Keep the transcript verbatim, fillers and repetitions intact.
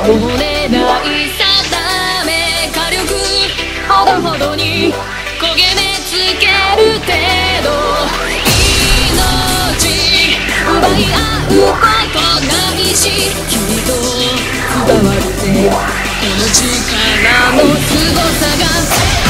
れない定め火力ほどほどに焦げ目つける程度命奪い合うことないしきっと伝わるぜこの力の凄さが